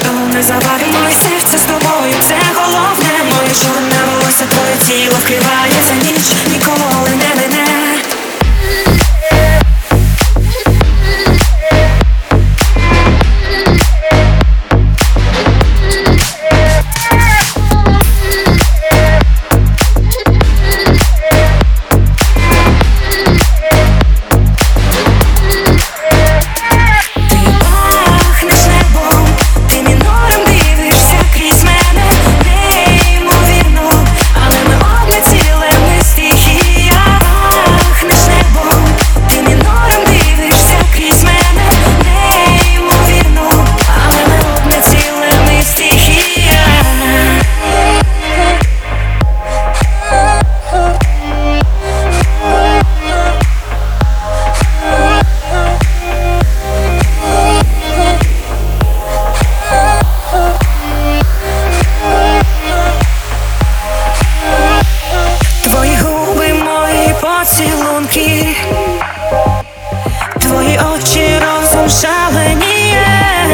ніхто не завадить. Моє серце з тобою, це головне. Моє чорне волосся, твоє тіло вкриває за ніч, ніколи не мине. Поцілунки, твої очі розум шаленіє,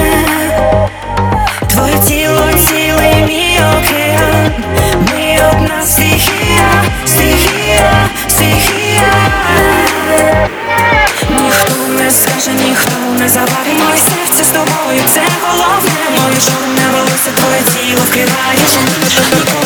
твоє тіло цілий мій океан. Ми одна стихія, стихія, стихія. Ніхто не скаже, ніхто не завадить. Моє серце з тобою, це головне. Моє чорне волосся, твоє тіло вкриває.